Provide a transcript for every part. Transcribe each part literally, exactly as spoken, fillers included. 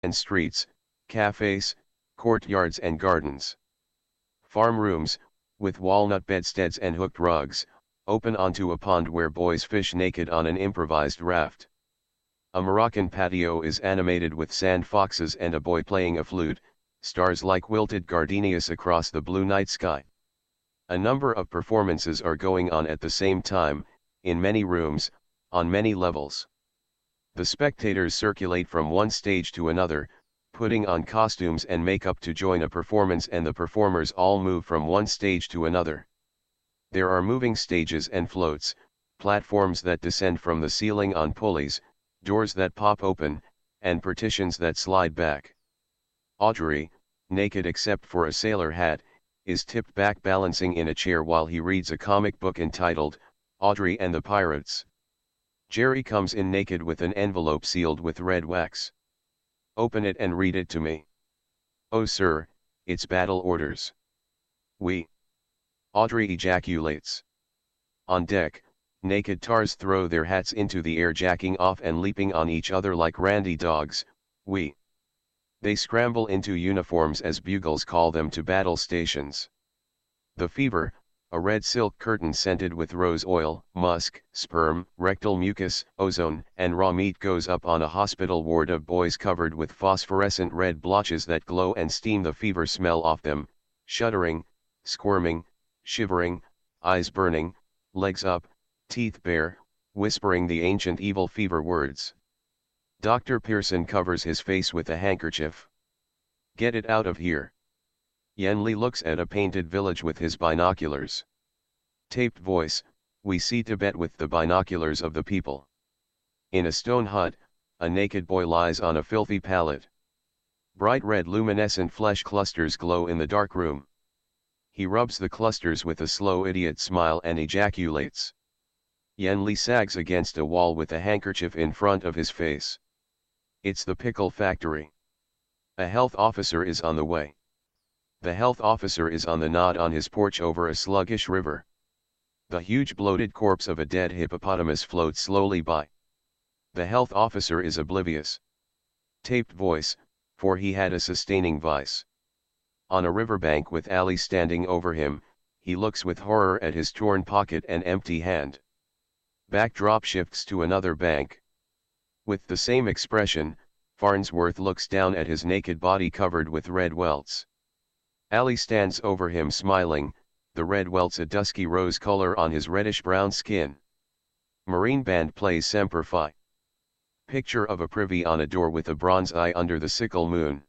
and streets, cafes, courtyards and gardens. Farm rooms, with walnut bedsteads and hooked rugs, open onto a pond where boys fish naked on an improvised raft. A Moroccan patio is animated with sand foxes and a boy playing a flute, stars like wilted gardenias across the blue night sky. A number of performances are going on at the same time, in many rooms, on many levels. The spectators circulate from one stage to another, putting on costumes and makeup to join a performance, and the performers all move from one stage to another. There are moving stages and floats, platforms that descend from the ceiling on pulleys, doors that pop open, and partitions that slide back. Audrey, naked except for a sailor hat, is tipped back balancing in a chair while he reads a comic book entitled, Audrey and the Pirates. Jerry comes in naked with an envelope sealed with red wax. Open it and read it to me. Oh sir, it's battle orders. We. Audrey ejaculates. On deck, naked tars throw their hats into the air, jacking off and leaping on each other like randy dogs. We. They scramble into uniforms as bugles call them to battle stations. The fever, a red silk curtain scented with rose oil, musk, sperm, rectal mucus, ozone, and raw meat goes up on a hospital ward of boys covered with phosphorescent red blotches that glow and steam the fever smell off them, shuddering, squirming, shivering, eyes burning, legs up, teeth bare, whispering the ancient evil fever words. Doctor Pearson covers his face with a handkerchief. Get it out of here. Yen Li looks at a painted village with his binoculars. Taped voice, we see Tibet with the binoculars of the people. In a stone hut, a naked boy lies on a filthy pallet. Bright red luminescent flesh clusters glow in the dark room. He rubs the clusters with a slow idiot smile and ejaculates. Yen Li sags against a wall with a handkerchief in front of his face. It's the pickle factory. A health officer is on the way. The health officer is on the nod on his porch over a sluggish river. The huge bloated corpse of a dead hippopotamus floats slowly by. The health officer is oblivious. Taped voice, for he had a sustaining vice. On a riverbank with Ali standing over him, he looks with horror at his torn pocket and empty hand. Backdrop shifts to another bank. With the same expression, Farnsworth looks down at his naked body covered with red welts. Ali stands over him smiling, the red welts a dusky rose color on his reddish-brown skin. Marine band plays Semper Fi. Picture of a privy on a door with a bronze eye under the sickle moon.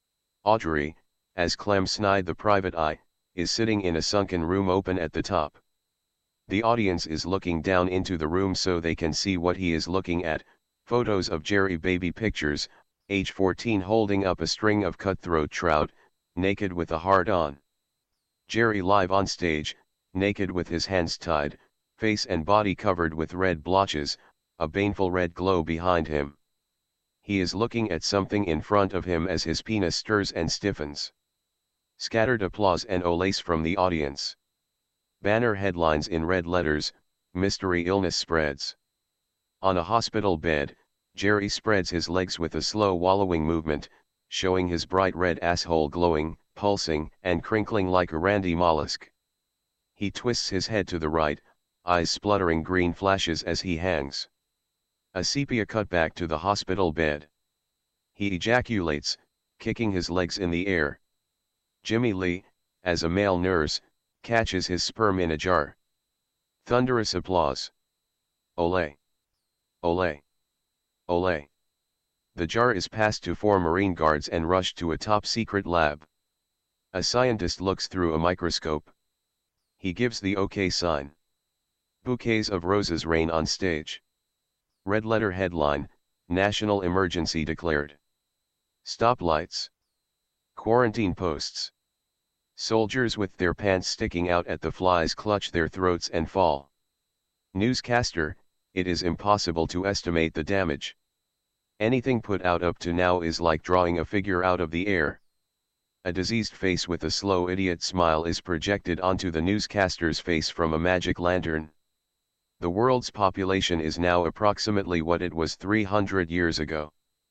Audrey, as Clem Snide the private eye, is sitting in a sunken room open at the top. The audience is looking down into the room so they can see what he is looking at. Photos of Jerry baby pictures, age fourteen, holding up a string of cutthroat trout, naked with a heart on. Jerry live on stage, naked with his hands tied, face and body covered with red blotches, a baneful red glow behind him. He is looking at something in front of him as his penis stirs and stiffens. Scattered applause and olace from the audience. Banner headlines in red letters, mystery illness spreads. On a hospital bed, Jerry spreads his legs with a slow wallowing movement, showing his bright red asshole glowing, pulsing, and crinkling like a randy mollusk. He twists his head to the right, eyes spluttering green flashes as he hangs. A sepia cut back to the hospital bed. He ejaculates, kicking his legs in the air. Jimmy Lee, as a male nurse, catches his sperm in a jar. Thunderous applause. Olé! Olé! Olé! The jar is passed to four Marine guards and rushed to a top-secret lab. A scientist looks through a microscope. He gives the OK sign. Bouquets of roses rain on stage. Red letter headline, National Emergency Declared. Stoplights. Quarantine posts. Soldiers with their pants sticking out at the flies clutch their throats and fall. Newscaster, it is impossible to estimate the damage. Anything put out up to now is like drawing a figure out of the air. A diseased face with a slow idiot smile is projected onto the newscaster's face from a magic lantern. The world's population is now approximately what it was three hundred years ago.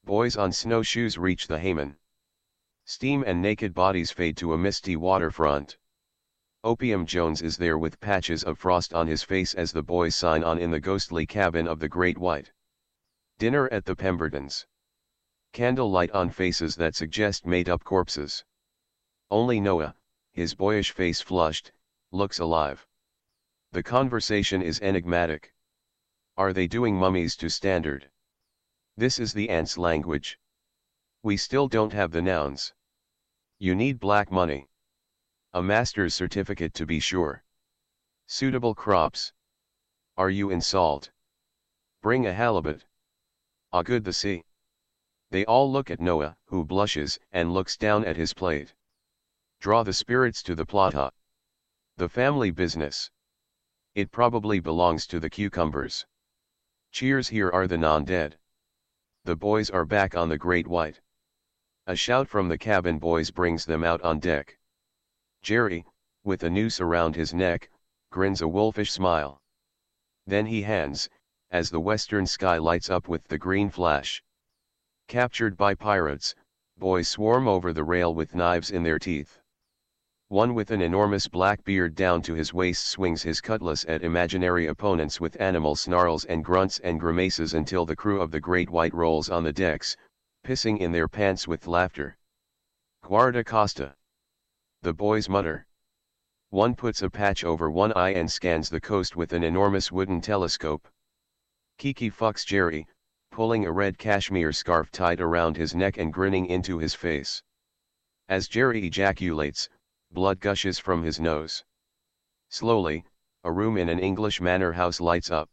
Boys on snowshoes reach the Hayman. Steam and naked bodies fade to a misty waterfront. Opium Jones is there with patches of frost on his face as the boys sign on in the ghostly cabin of the Great White. Dinner at the Pembertons. Candlelight on faces that suggest made-up corpses. Only Noah, his boyish face flushed, looks alive. The conversation is enigmatic. Are they doing mummies to standard? This is the ants' language. We still don't have the nouns. You need black money. A master's certificate to be sure. Suitable crops. Are you in salt? Bring a halibut. Ah, good the sea. They all look at Noah, who blushes and looks down at his plate. Draw the spirits to the plata. The family business. It probably belongs to the cucumbers. Cheers, here are the non-dead. The boys are back on the Great White. A shout from the cabin boys brings them out on deck. Jerry, with a noose around his neck, grins a wolfish smile. Then he hands, as the western sky lights up with the green flash. Captured by pirates, boys swarm over the rail with knives in their teeth. One with an enormous black beard down to his waist swings his cutlass at imaginary opponents with animal snarls and grunts and grimaces until the crew of the Great White rolls on the decks, pissing in their pants with laughter. Guarda Costa. The boys mutter. One puts a patch over one eye and scans the coast with an enormous wooden telescope. Kiki fucks Jerry, pulling a red cashmere scarf tied around his neck and grinning into his face. As Jerry ejaculates, blood gushes from his nose. Slowly, a room in an English manor house lights up.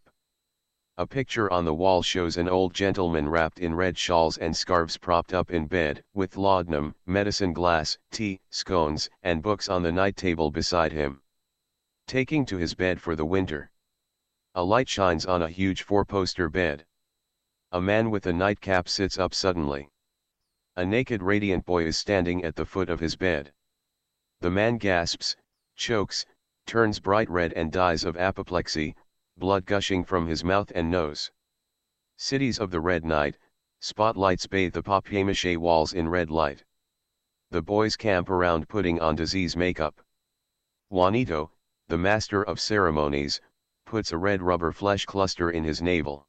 A picture on the wall shows an old gentleman wrapped in red shawls and scarves propped up in bed, with laudanum, medicine glass, tea, scones, and books on the night table beside him. Taking to his bed for the winter. A light shines on a huge four-poster bed. A man with a nightcap sits up suddenly. A naked radiant boy is standing at the foot of his bed. The man gasps, chokes, turns bright red and dies of apoplexy, blood gushing from his mouth and nose. Cities of the red night, spotlights bathe the papier-mâché walls in red light. The boys camp around putting on disease makeup. Juanito, the master of ceremonies, puts a red rubber flesh cluster in his navel.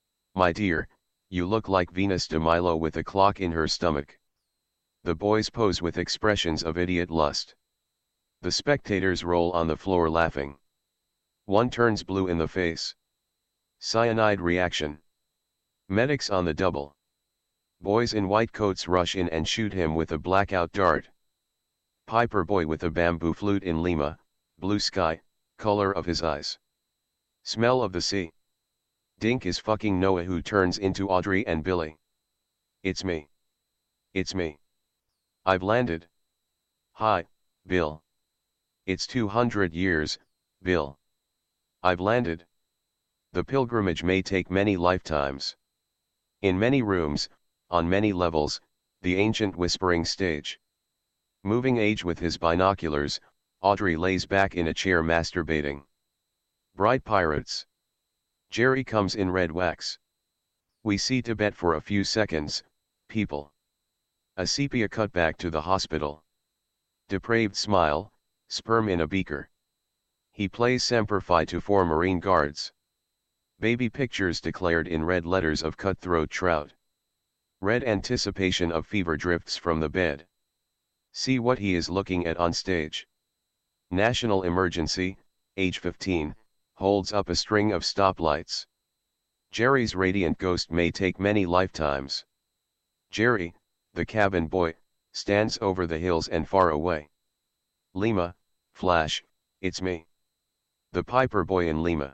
My dear, you look like Venus de Milo with a clock in her stomach. The boys pose with expressions of idiot lust. The spectators roll on the floor laughing. One turns blue in the face. Cyanide reaction. Medics on the double. Boys in white coats rush in and shoot him with a blackout dart. Piper boy with a bamboo flute in Lima, blue sky, color of his eyes. Smell of the sea. Dink is fucking Noah, who turns into Audrey and Billy. It's me. It's me. I've landed. Hi, Bill. It's two hundred years, Bill. I've landed. The pilgrimage may take many lifetimes. In many rooms, on many levels, the ancient whispering stage. Moving age with his binoculars, Audrey lays back in a chair masturbating. Bright pirates. Jerry comes in red wax. We see Tibet for a few seconds, people. A sepia cutback to the hospital. Depraved smile, sperm in a beaker. He plays Semper Fi to four Marine Guards. Baby pictures declared in red letters of cutthroat trout. Red anticipation of fever drifts from the bed. See what he is looking at on stage. National emergency, age fifteen, holds up a string of stoplights. Jerry's radiant ghost may take many lifetimes. Jerry, the cabin boy, stands over the hills and far away. Lima, flash, it's me. The Piper boy in Lima.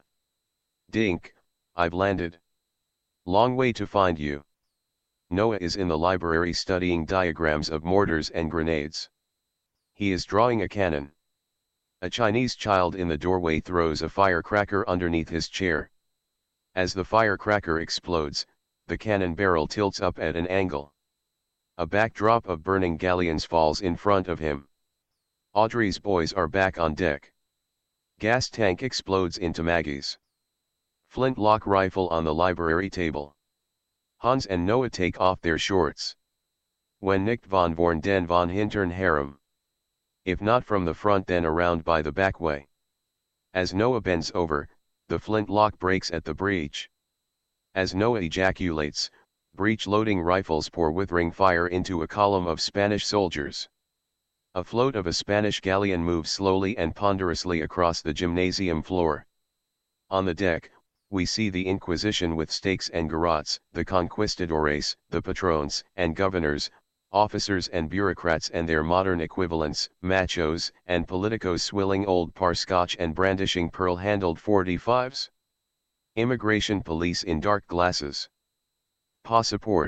Dink, I've landed. Long way to find you. Noah is in the library studying diagrams of mortars and grenades. He is drawing a cannon. A Chinese child in the doorway throws a firecracker underneath his chair. As the firecracker explodes, the cannon barrel tilts up at an angle. A backdrop of burning galleons falls in front of him. Audrey's boys are back on deck. Gas tank explodes into Maggie's. Flintlock rifle on the library table. Hans and Noah take off their shorts. When nicht von vorn den von hintern herum. If not from the front then around by the back way. As Noah bends over, the flintlock breaks at the breech. As Noah ejaculates, breech-loading rifles pour withering fire into a column of Spanish soldiers. A float of a Spanish galleon moves slowly and ponderously across the gymnasium floor. On the deck, we see the Inquisition with stakes and garrotes, the conquistadores, the patrones and governors, officers and bureaucrats and their modern equivalents, machos and politicos swilling old par scotch and brandishing pearl-handled forty-fives. Immigration police in dark glasses. Passport.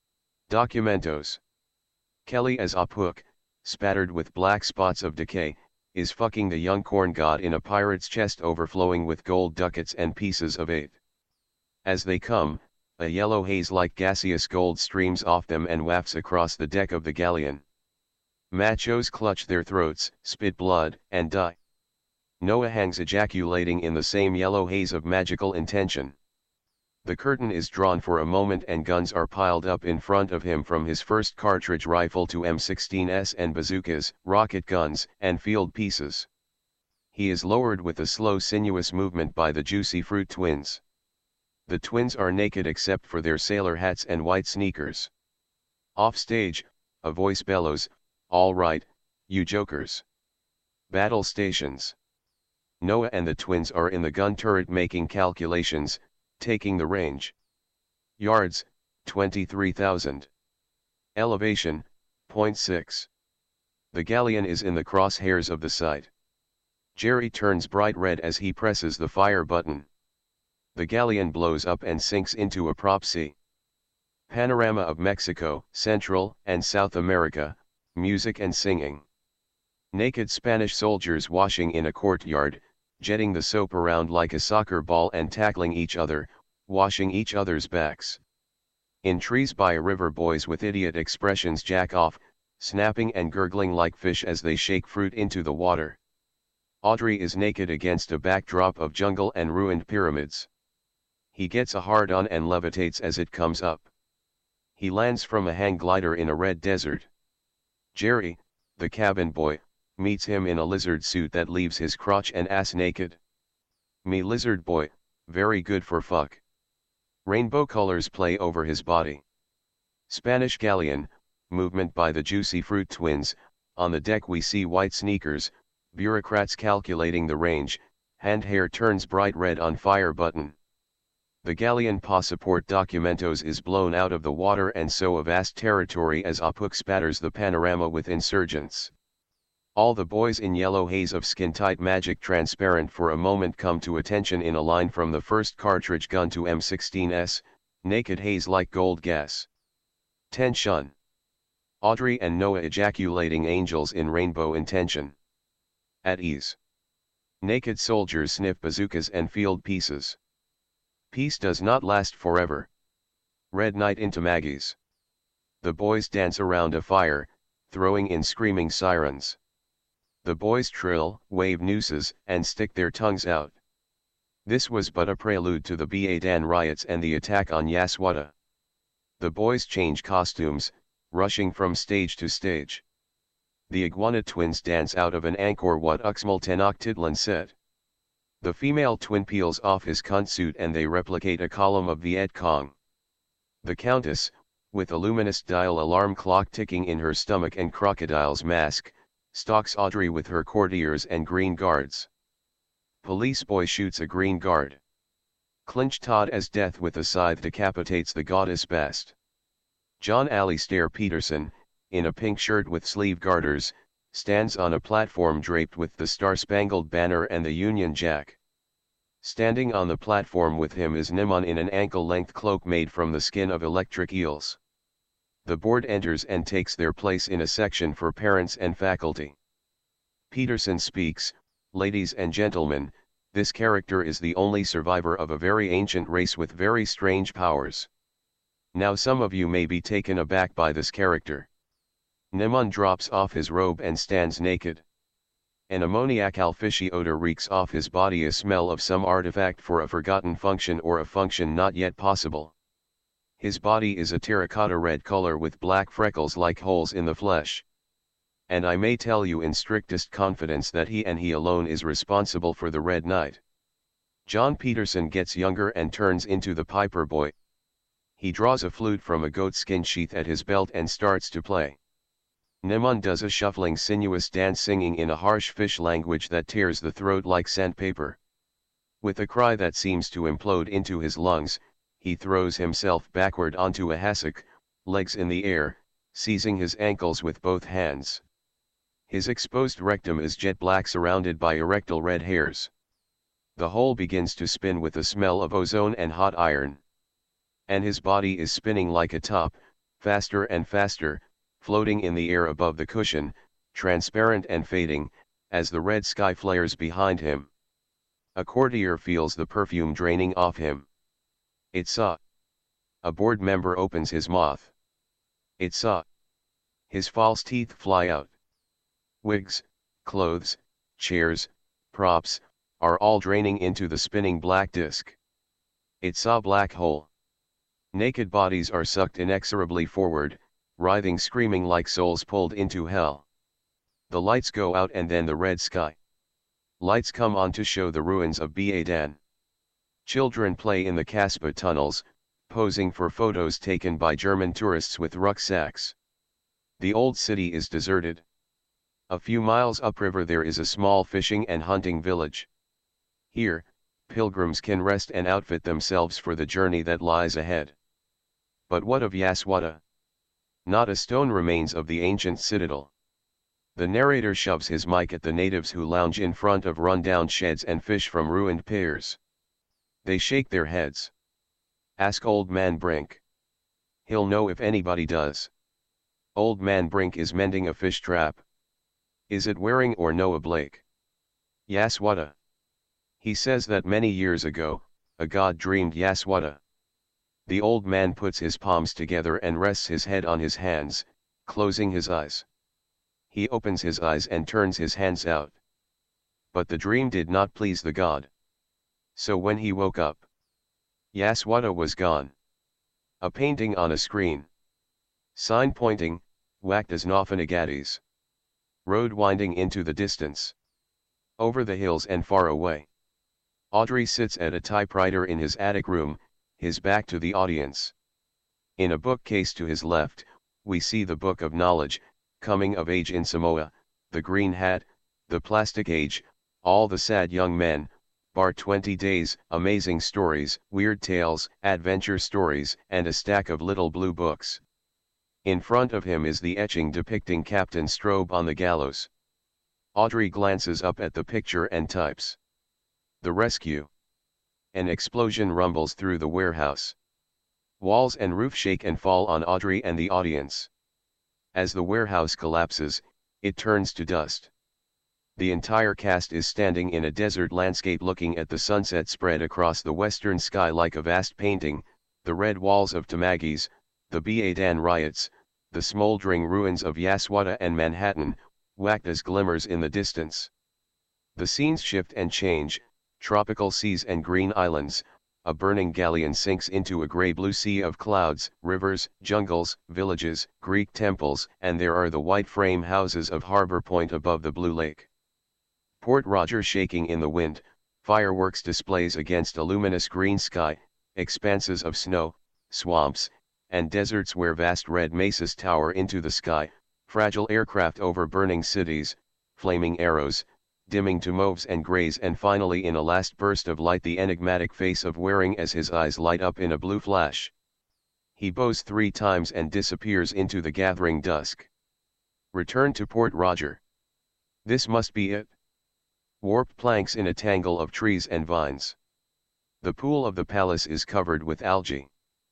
Documentos. Kelly as Apuk, spattered with black spots of decay, is fucking the young corn god in a pirate's chest overflowing with gold ducats and pieces of eight. As they come, a yellow haze like gaseous gold streams off them and wafts across the deck of the galleon. Machos clutch their throats, spit blood, and die. Noah hangs ejaculating in the same yellow haze of magical intention. The curtain is drawn for a moment and guns are piled up in front of him from his first cartridge rifle to M sixteens and bazookas, rocket guns, and field pieces. He is lowered with a slow sinuous movement by the Juicy Fruit twins. The twins are naked except for their sailor hats and white sneakers. Off stage, a voice bellows, "All right, you jokers." Battle stations. Noah and the twins are in the gun turret making calculations, taking the range. Yards, twenty-three thousand. Elevation, point six. The galleon is in the crosshairs of the sight. Jerry turns bright red as he presses the fire button. The galleon blows up and sinks into a prop sea. Panorama of Mexico, Central and South America, music and singing. Naked Spanish soldiers washing in a courtyard, jetting the soap around like a soccer ball and tackling each other, washing each other's backs. In trees by a river, boys with idiot expressions jack off, snapping and gurgling like fish as they shake fruit into the water. Audrey is naked against a backdrop of jungle and ruined pyramids. He gets a hard-on and levitates as it comes up. He lands from a hang glider in a red desert. Jerry, the cabin boy, meets him in a lizard suit that leaves his crotch and ass naked. Me lizard boy, very good for fuck. Rainbow colors play over his body. Spanish galleon, movement by the Juicy Fruit twins. On the deck we see white sneakers, bureaucrats calculating the range, hand hair turns bright red on fire button. The galleon Passport Documentos is blown out of the water and so a vast territory as Apuk spatters the panorama with insurgents. All the boys in yellow haze of skin-tight magic transparent for a moment come to attention in a line from the first cartridge gun to M sixteens, naked haze like gold gas. Tension. Audrey and Noah ejaculating angels in rainbow intention. At ease. Naked soldiers sniff bazookas and field pieces. Peace does not last forever. Red night into Maggie's. The boys dance around a fire, throwing in screaming sirens. The boys trill, wave nooses, and stick their tongues out. This was but a prelude to the Badan riots and the attack on Yaswada. The boys change costumes, rushing from stage to stage. The Iguana twins dance out of an Angkor Wat Uxmal Tenochtitlan set. The female twin peels off his cunt suit and they replicate a column of Viet Cong. The Countess, with a luminous dial alarm clock ticking in her stomach and crocodile's mask, stalks Audrey with her courtiers and green guards. Police boy shoots a green guard. Clinch Todd as death with a scythe decapitates the goddess Bast. John Alistair Peterson, in a pink shirt with sleeve garters, stands on a platform draped with the Star-Spangled Banner and the Union Jack. Standing on the platform with him is Nimon in an ankle-length cloak made from the skin of electric eels. The board enters and takes their place in a section for parents and faculty. Peterson speaks, "Ladies and gentlemen, this character is the only survivor of a very ancient race with very strange powers. Now some of you may be taken aback by this character." Nimon drops off his robe and stands naked. An ammoniacal fishy odor reeks off his body, a smell of some artifact for a forgotten function or a function not yet possible. His body is a terracotta red color with black freckles like holes in the flesh. And I may tell you in strictest confidence that he and he alone is responsible for the Red Knight. John Peterson gets younger and turns into the Piper boy. He draws a flute from a goatskin sheath at his belt and starts to play. Nemon does a shuffling sinuous dance singing in a harsh fish language that tears the throat like sandpaper. With a cry that seems to implode into his lungs, he throws himself backward onto a hassock, legs in the air, seizing his ankles with both hands. His exposed rectum is jet black surrounded by erectile red hairs. The whole begins to spin with the smell of ozone and hot iron. And his body is spinning like a top, faster and faster, floating in the air above the cushion, transparent and fading, as the red sky flares behind him. A courtier feels the perfume draining off him. It's a. A board member opens his mouth. It's a. His false teeth fly out. Wigs, clothes, chairs, props, are all draining into the spinning black disk. It's a black hole. Naked bodies are sucked inexorably forward, writhing screaming like souls pulled into hell. The lights go out and then the red sky. Lights come on to show the ruins of Baadan. Children play in the Casbah tunnels, posing for photos taken by German tourists with rucksacks. The old city is deserted. A few miles upriver there is a small fishing and hunting village. Here, pilgrims can rest and outfit themselves for the journey that lies ahead. But what of Yaswada? Not a stone remains of the ancient citadel. The narrator shoves his mic at the natives who lounge in front of run-down sheds and fish from ruined piers. They shake their heads. Ask Old Man Brink. He'll know if anybody does. Old Man Brink is mending a fish trap. Is it Waring or Noah Blake? Yaswada. He says that many years ago, a god dreamed Yaswada. The old man puts his palms together and rests his head on his hands, closing his eyes. He opens his eyes and turns his hands out. But the dream did not please the god. So when he woke up, Yaswada was gone. A painting on a screen. Sign pointing, whacked as Nofanagadis. Road winding into the distance. Over the hills and far away. Audrey sits at a typewriter in his attic room, his back to the audience. In a bookcase to his left, we see the Book of Knowledge, Coming of Age in Samoa, The Green Hat, The Plastic Age, All the Sad Young Men, Bar twenty Days, Amazing Stories, Weird Tales, Adventure Stories, and a stack of little blue books. In front of him is the etching depicting Captain Strobe on the gallows. Audrey glances up at the picture and types. The rescue. An explosion rumbles through the warehouse. Walls and roof shake and fall on Audrey and the audience. As the warehouse collapses, it turns to dust. The entire cast is standing in a desert landscape looking at the sunset spread across the western sky like a vast painting, the red walls of Tamagis, the Baadan riots, the smoldering ruins of Yaswada and Manhattan, whacked as glimmers in the distance. The scenes shift and change, tropical seas and green islands, a burning galleon sinks into a grey-blue sea of clouds, rivers, jungles, villages, Greek temples, and there are the white frame houses of Harbor Point above the blue lake. Port Roger shaking in the wind, fireworks displays against a luminous green sky, expanses of snow, swamps, and deserts where vast red mesas tower into the sky, fragile aircraft over burning cities, flaming arrows, dimming to mauves and greys, and finally in a last burst of light the enigmatic face of Waring as his eyes light up in a blue flash. He bows three times and disappears into the gathering dusk. Return to Port Roger. This must be it. Warped planks in a tangle of trees and vines. The pool of the palace is covered with algae.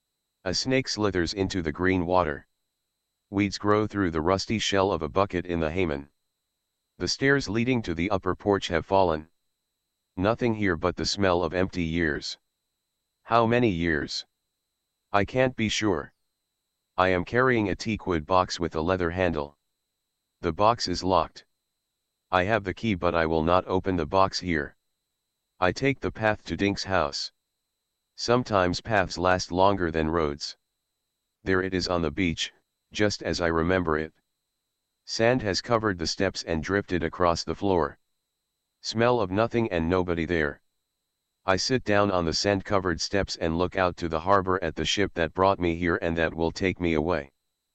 A snake slithers into the green water. Weeds grow through the rusty shell of a bucket in the Hayman. The stairs leading to the upper porch have fallen. Nothing here but the smell of empty years. How many years? I can't be sure. I am carrying a teakwood box with a leather handle. The box is locked. I have the key but I will not open the box here. I take the path to Dink's house. Sometimes paths last longer than roads. There it is on the beach, just as I remember it. Sand has covered the steps and drifted across the floor. Smell of nothing and nobody there. I sit down on the sand-covered steps and look out to the harbor at the ship that brought me here and that will take me away.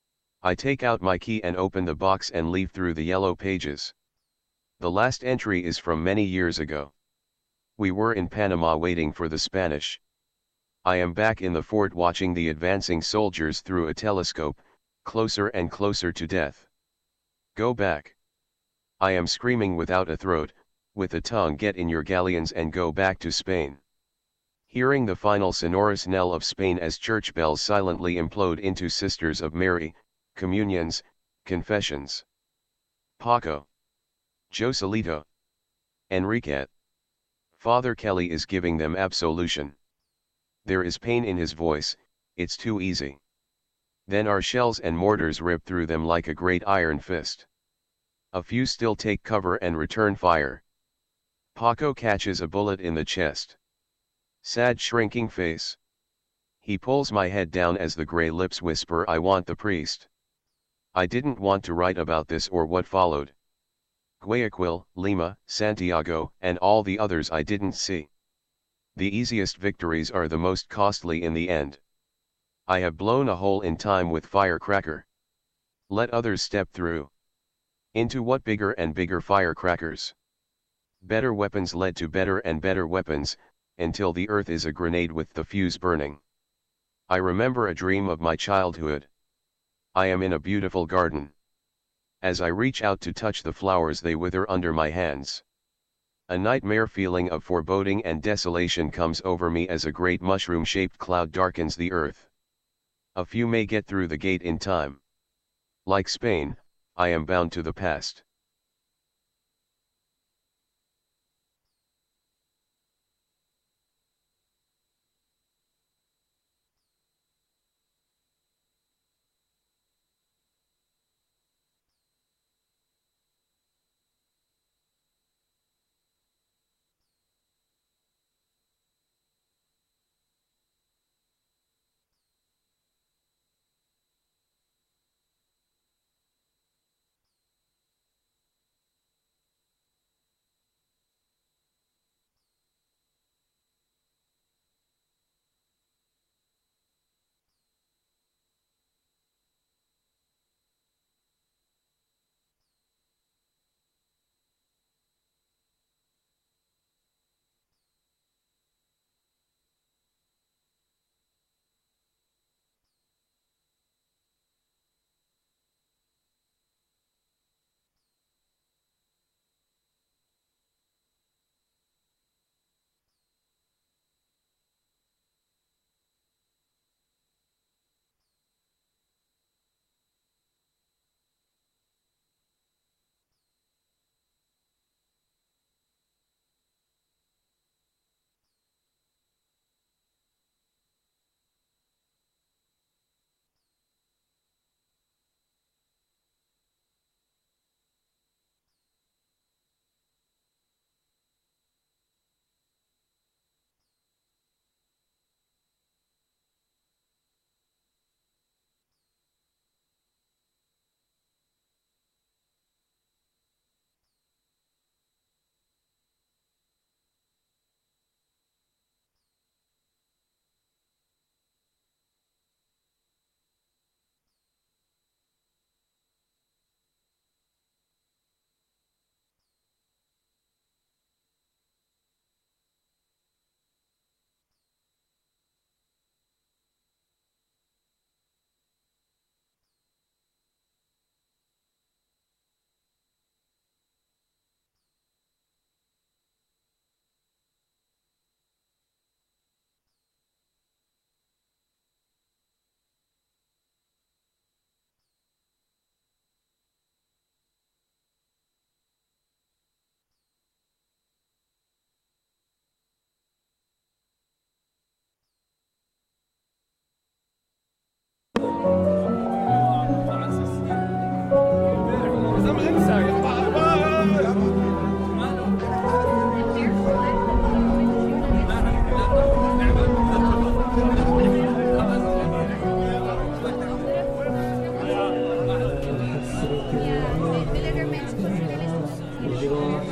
I take out my key and open the box and leaf through the yellow pages. The last entry is from many years ago. We were in Panama waiting for the Spanish. I am back in the fort watching the advancing soldiers through a telescope, closer and closer to death. Go back. I am screaming without a throat, with a tongue, get in your galleons and go back to Spain. Hearing the final sonorous knell of Spain as church bells silently implode into Sisters of Mary, communions, confessions. Paco. Joselito. Enriquette. Father Kelly is giving them absolution. There is pain in his voice, it's too easy. Then our shells and mortars rip through them like a great iron fist. A few still take cover and return fire. Paco catches a bullet in the chest. Sad shrinking face. He pulls my head down as the grey lips whisper, I want the priest. I didn't want to write about this or what followed. Guayaquil, Lima, Santiago, and all the others I didn't see. The easiest victories are the most costly in the end. I have blown a hole in time with firecracker. Let others step through. Into what bigger and bigger firecrackers? Better weapons led to better and better weapons, until the earth is a grenade with the fuse burning. I remember a dream of my childhood. I am in a beautiful garden. As I reach out to touch the flowers, they wither under my hands. A nightmare feeling of foreboding and desolation comes over me as a great mushroom-shaped cloud darkens the earth. A few may get through the gate in time. Like Spain, I am bound to the past.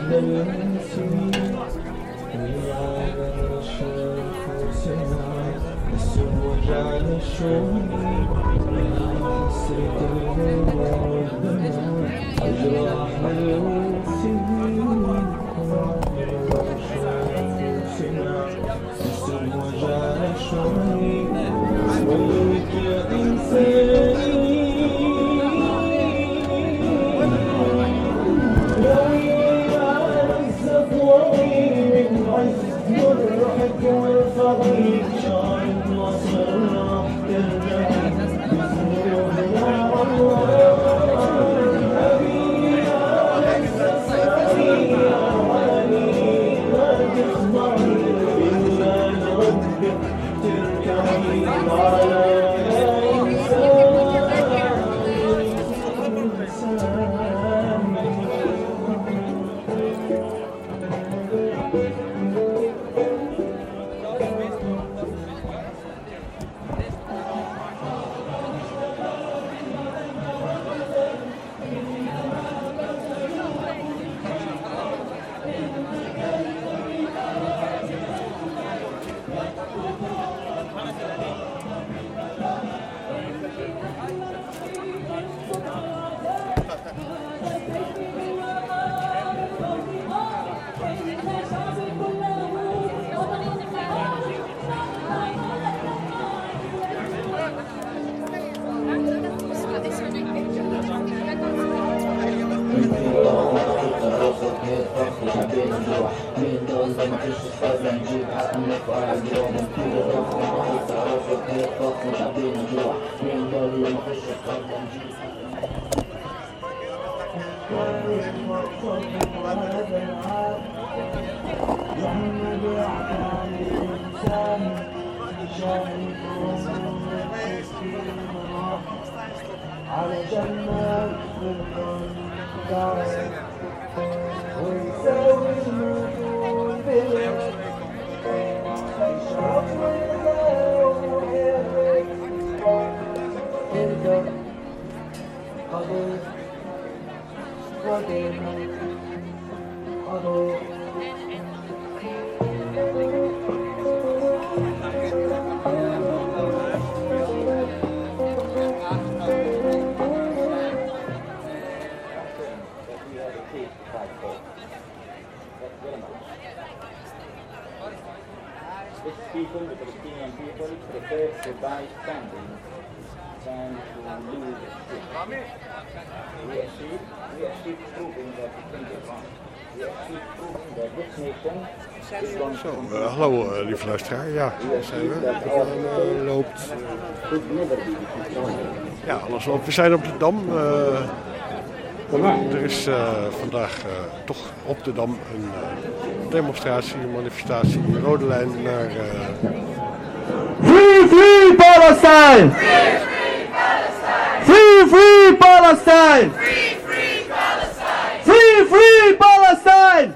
People, the Palestinian people, prefer to buy standing than to lose sheep. We are sheep, we are sheep proving that it can be wrong. We are sheep proving that this nation is going to... Zo, uh, hallo uh, lieve luisteraar, ja, daar zijn we. De uh, loopt... Ja, alles loopt. We zijn op de Dam. Uh, er is uh, vandaag uh, toch op de Dam een uh, demonstratie, een manifestatie in rode lijn naar... Uh... Free, free Palestine! Free, free Palestine! Free, free Palestine! Free, free Palestine!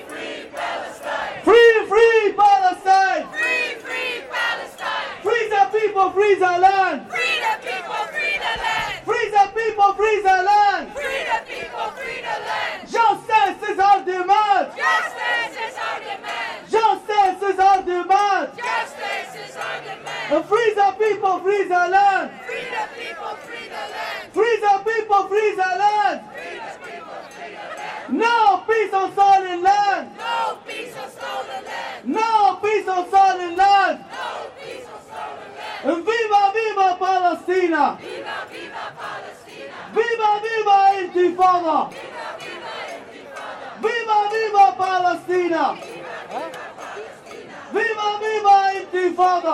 Free, free Palestine! Free, free Palestine! Free the people, free the land! Free the people, free the land! Free the people, free the land! Free the people, free the land! Justice is our demand! Justice is our demand! Justice is our demand! Justice is our demand! And free the people, free the land! Free the people, free the land! Free the people, free the land! Free the people, free the land! No peace on stolen land! No peace on stolen land! No peace on stolen land! No peace on stolen land! And viva, viva Palestina! Viva, viva Palestina! Viva, viva Intifada! Viva, viva Intifada! Viva, viva Palestina! Viva, viva Intifada!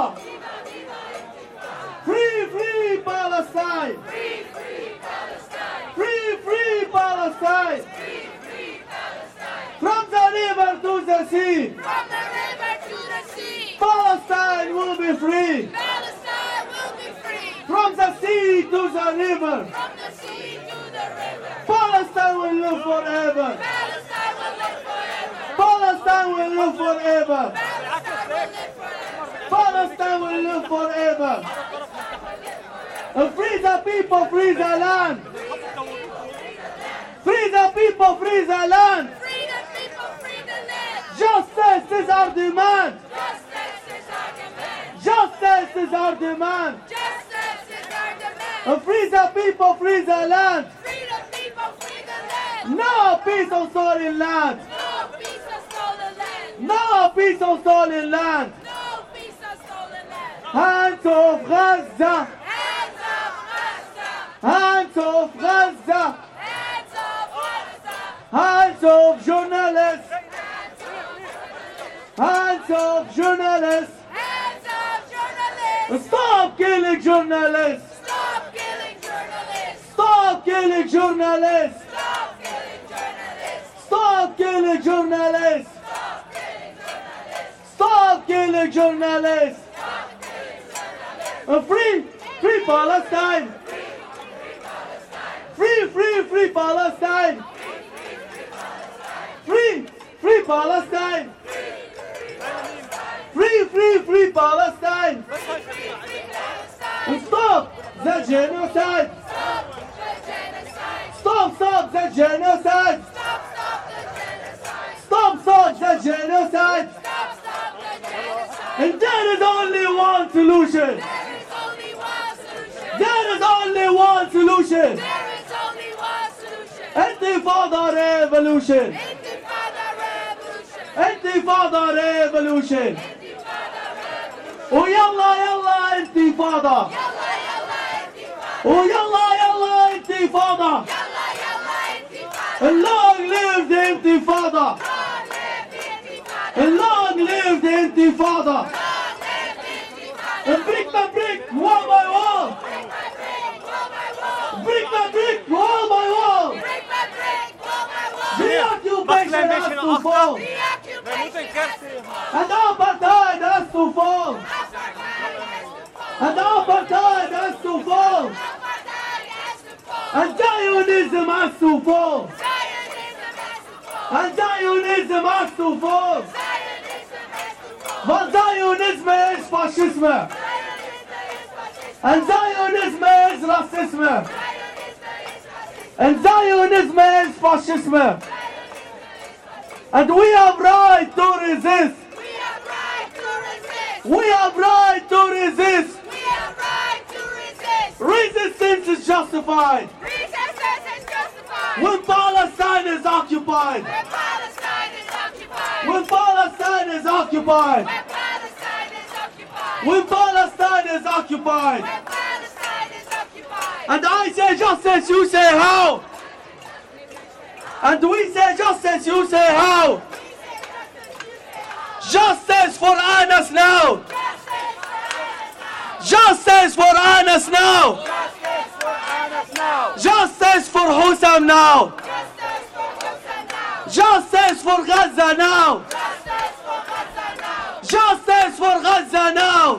Free, free Palestine! Free, free Palestine! Free, free Palestine! Free, free Palestine! From the river to the sea! From the river to the sea! Palestine will be free! Palestine will be free! From the sea to the river! From the sea to the river! Palestine will live forever! Palestine will live forever! Palestine will live forever! Palestine will live forever! And free the people, free the land! Free the people, free the land! Free the people, Justice is our demand. Justice is our demand. Justice is our demand. Justice is our demand. Uh, Free the people, free the land. Free the people, free the land. No peace on stolen land. No peace on stolen land. No peace on stolen land. No peace on stolen land. Hands off Gaza. Hands off Gaza. Hands off Gaza. Hands off Gaza. Hands off journalists. Hands off journalists. Hands off journalists. Stop killing journalists. Stop killing journalists. Stop killing journalists. Stop killing journalists. Stop killing journalists. Stop killing journalists. Stop killing journalists. Stop killing journalists. Uh, Free, free Palestine. Free, free, free Palestine. Free, free Palestine. Free, free, free Palestine. And stop the genocide. Stop the genocide. Stop, stop the genocide. Stop, stop the genocide. Stop, stop the genocide. Stop, stop the genocide. And there is only one solution. There is only one solution. There is only one solution. There is only one solution. Intifada revolution. Intifada revolution. Intifada revolution. Intifada revolution. ويلا يلا انتفاضة. Yalla, yalla, intifada. ويلا يلا انتفاضة. Yalla, yalla, intifada. Long live the intifada. Long live the intifada. Long live the intifada. Long live the intifada. Brick by brick, wall by wall. Brick by brick, wall by wall. Brick by brick, wall by wall. Brick by brick, wall by wall. The occupation has to fall. The occupation has to fall. And apartheid has to fall. And apartheid has to fall. Apartheid has to fall. And Zionism has to fall. Zionism has to fall. And Zionism has to fall. Zionism has to fall. But Zionism is fascism. Zionism is fascism. And Zionism is racism. Zionism is fascism. And Zionism is fascism. And we have right to resist. We have right to resist. We have right to resist. We have right to resist. Resistance is justified Resistance is justified. when Palestine is occupied. When Palestine is occupied. When Palestine is occupied. When Palestine is occupied. When Palestine is occupied. When Palestine is occupied. And I say justice, you say how? And we say justice, you say how? Justice for Anas now. Justice for Anas now. Justice for Hussam now. Justice for Gaza now. Justice for Gaza now.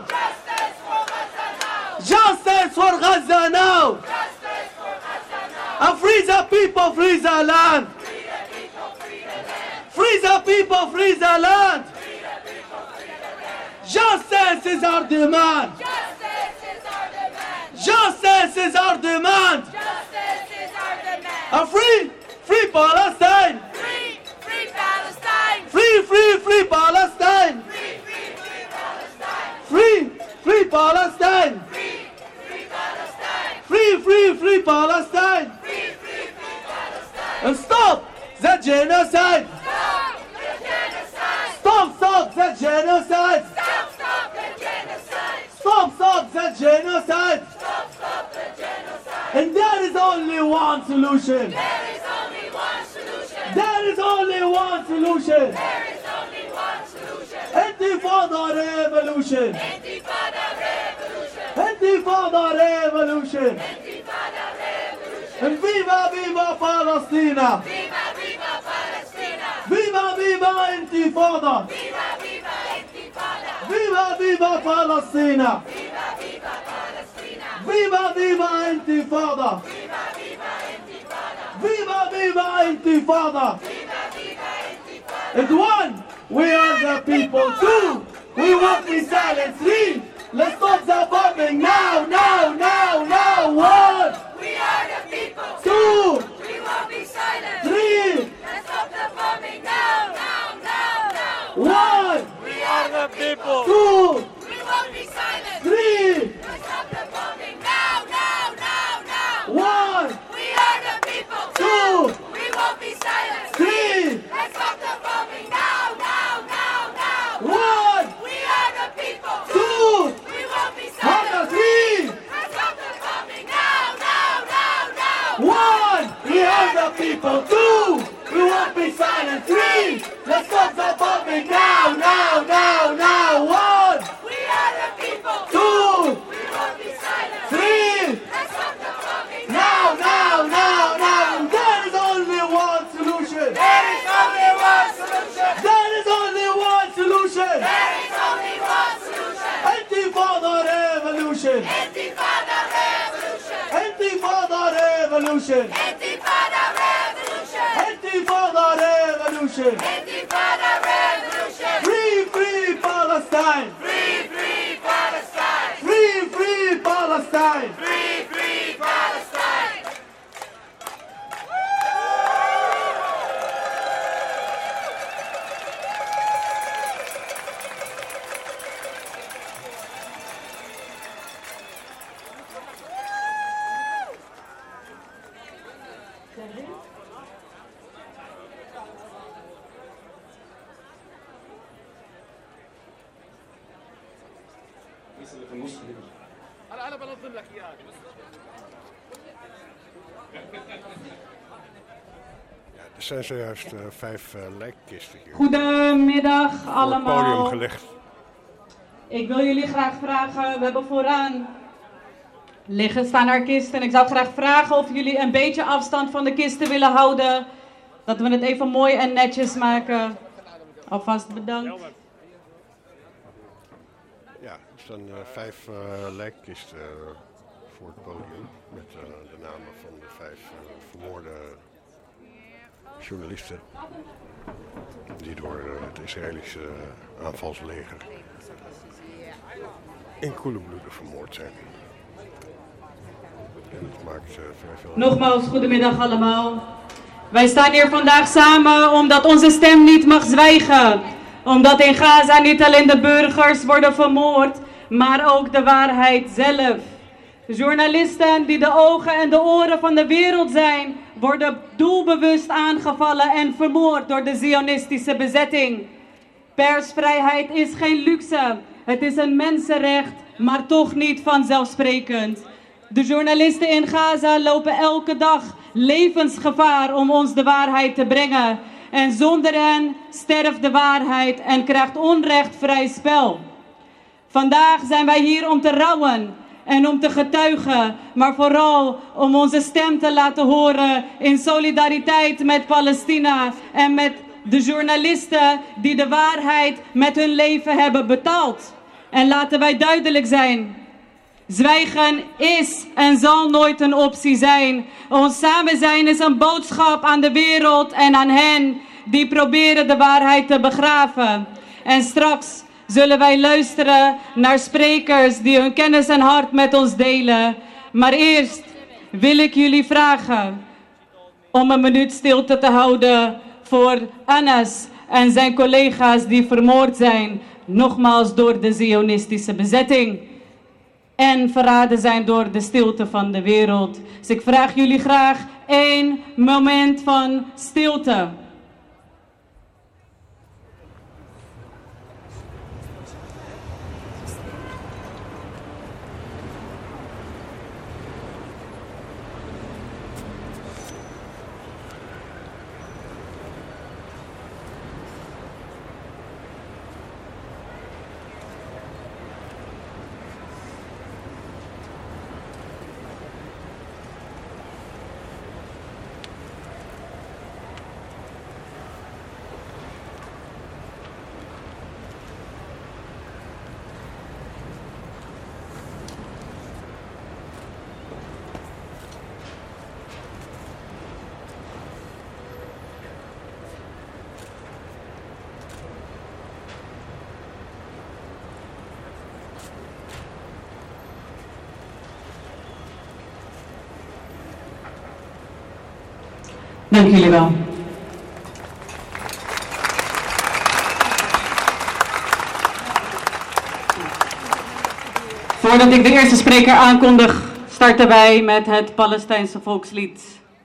Justice for Gaza now. Justice for Gaza now. Justice for Gaza now. Justice for Gaza now. And free the people, free the land. Free the people, free the land. Free the people, free the land. Free the people, free the land. Justice is our demand. Justice is our demand. Justice is our demand. Justice is our demand. And free, free Palestine. Free, free Palestine. Free, free, free Palestine. Free, free, free Palestine. Free, free Palestine. Free, free Palestine. Free, free, free Palestine. Free, free, free Palestine. And stop the genocide. Stop the genocide. Stop, stop the genocide. Stop, stop the genocide. Stop, stop the genocide. Stop, stop the genocide. And there is only one solution. There is only one solution. There is only one solution. There is only one solution. Intifada revolution. Intifada revolution. Intifada revolution. Intifada revolution. And viva, viva Palestina. Viva, viva Palestina. Viva, viva Intifada. Viva, viva Intifada. Viva, viva Palestina. Viva, viva Palestina. Viva, viva Intifada. Viva, viva Intifada. Viva, viva Intifada. Viva, viva Intifada. And one, we are the people. Two, we won't be silent. Three, let's stop the bombing now, now, now, now. One, We are the people. two, We won't be silent. three, Let's stop the bombing now, now, now, now. one. people. Two. We won't be silent. Three. Let's stop the bombing now, now, now, now. One. We are the people. Two. We won't be silent. Three. Let's stop the bombing now, now, now, now. One. We are the people. Two. We won't be Haka. silent. Three. Let's stop the bombing now, now, now, now. One. We are the people. Two. We won't be silent. Three. Let's stop the bombing now, now, now, now. One. We are the people. Two. We won't be silent. Three. Let's stop the bombing Now, now, now, now. There is only one solution. There is only one solution. There is only one solution. There is only one solution. Intifada revolution. Intifada revolution. Intifada revolution. Intifada revolution. Intifada revolution. Intifada revolution. Free, free Palestine. Free, free Palestine. Free, free Palestine. Free, free Palestine. انا انا بنظم لك اياه. Ja, er zijn zojuist uh, vijf uh, lijkkisten hier Goedemiddag op het allemaal. podium gelegd. Ik wil jullie graag vragen, we hebben vooraan liggen staan er kisten. Ik zou graag vragen of jullie een beetje afstand van de kisten willen houden. Dat we het even mooi en netjes maken. Alvast bedankt. Ja, er staan uh, vijf uh, lijkkisten uh, voor het podium met uh, de namen van de vijf uh, vermoorde journalisten die door uh, het Israëlische uh, aanvalsleger in koele bloeden vermoord zijn. En dat maakt uh, vrij veel... Nogmaals, goedemiddag allemaal. Wij staan hier vandaag samen omdat onze stem niet mag zwijgen. Omdat in Gaza niet alleen de burgers worden vermoord, maar ook de waarheid zelf. Journalisten die de ogen en de oren van de wereld zijn, worden doelbewust aangevallen en vermoord door de Zionistische bezetting. Persvrijheid is geen luxe, het is een mensenrecht, maar toch niet vanzelfsprekend. De journalisten in Gaza lopen elke dag levensgevaar om ons de waarheid te brengen. En zonder hen sterft de waarheid en krijgt onrecht vrij spel. Vandaag zijn wij hier om te rouwen en om te getuigen, maar vooral om onze stem te laten horen in solidariteit met Palestina en met de journalisten die de waarheid met hun leven hebben betaald. En laten wij duidelijk zijn, zwijgen is en zal nooit een optie zijn. Ons samen zijn is een boodschap aan de wereld en aan hen die proberen de waarheid te begraven. En straks zullen wij luisteren naar sprekers die hun kennis en hart met ons delen. Maar eerst wil ik jullie vragen om een minuut stilte te houden voor Anas en zijn collega's die vermoord zijn, nogmaals door de Zionistische bezetting. En verraden zijn door de stilte van de wereld. Dus ik vraag jullie graag één moment van stilte. Dank jullie wel. Voordat ik de eerste spreker aankondig, starten wij met het Palestijnse volkslied.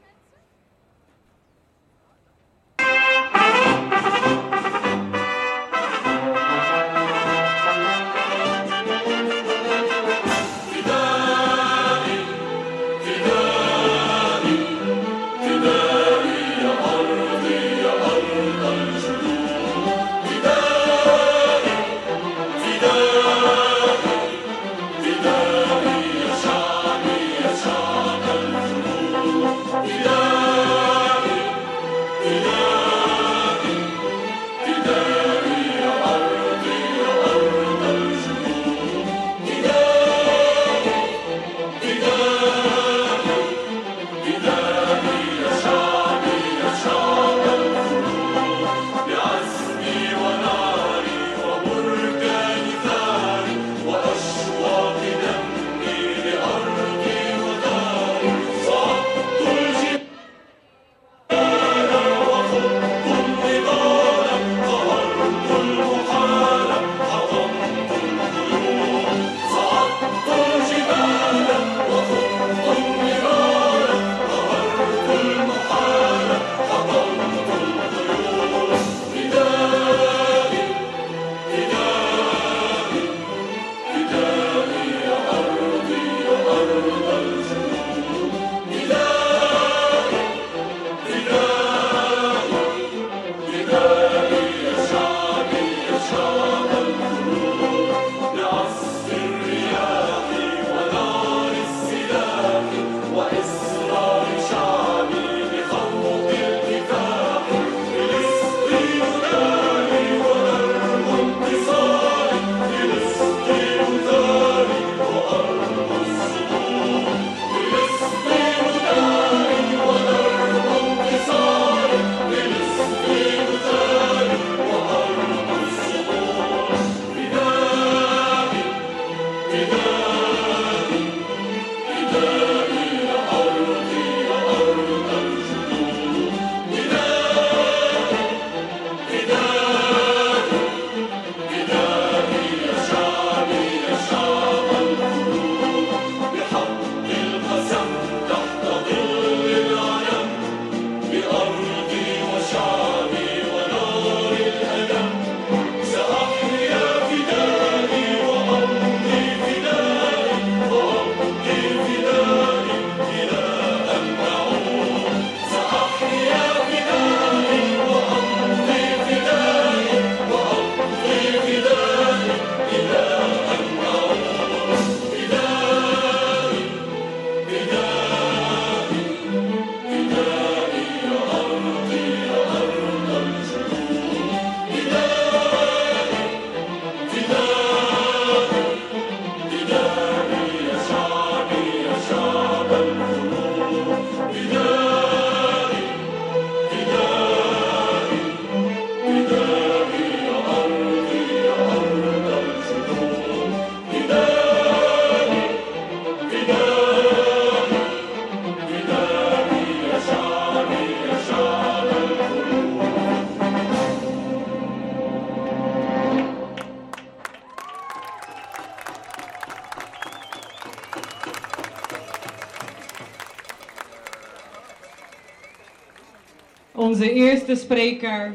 Onze eerste spreker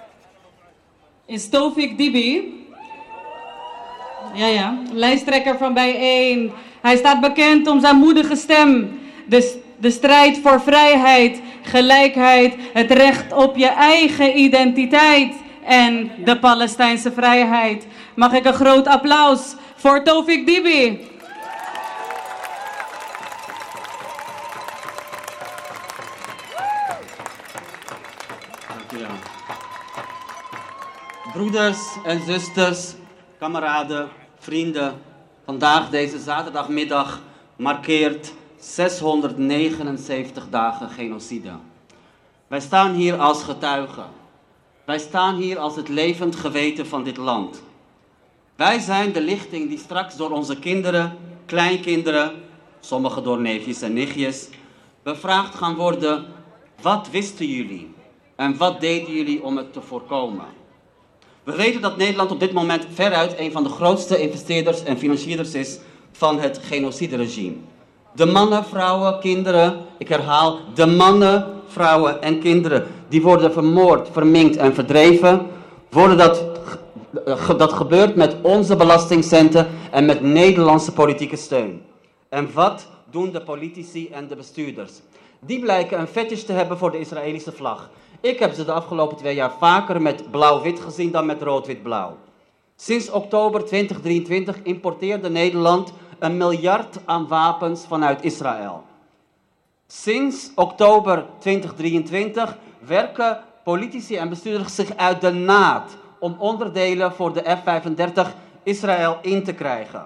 is Tawfiq Dibi. Ja, ja, lijsttrekker van bijeen. Hij staat bekend om zijn moedige stem. De, de strijd voor vrijheid, gelijkheid, het recht op je eigen identiteit en de Palestijnse vrijheid. Mag ik een groot applaus voor Tawfiq Dibi. Broeders en zusters, kameraden, vrienden, vandaag deze zaterdagmiddag markeert zeshonderdnegenenzeventig dagen genocide. Wij staan hier als getuigen. Wij staan hier als het levend geweten van dit land. Wij zijn de lichting die straks door onze kinderen, kleinkinderen, sommigen door neefjes en nichtjes, bevraagd gaan worden: wat wisten jullie en wat deden jullie om het te voorkomen? We weten dat Nederland op dit moment veruit een van de grootste investeerders en financierders is van het genocideregime. De mannen, vrouwen, kinderen, ik herhaal, de mannen, vrouwen en kinderen die worden vermoord, verminkt en verdreven, worden dat, dat gebeurt met onze belastingcenten en met Nederlandse politieke steun. En wat doen de politici en de bestuurders? Die blijken een fetish te hebben voor de Israëlische vlag. Ik heb ze de afgelopen twee jaar vaker met blauw-wit gezien dan met rood-wit-blauw. Sinds oktober tweeduizend drieëntwintig importeerde Nederland een miljard aan wapens vanuit Israël. Sinds oktober tweeduizend drieëntwintig werken politici en bestuurders zich uit de naad om onderdelen voor de F vijfendertig Israël in te krijgen.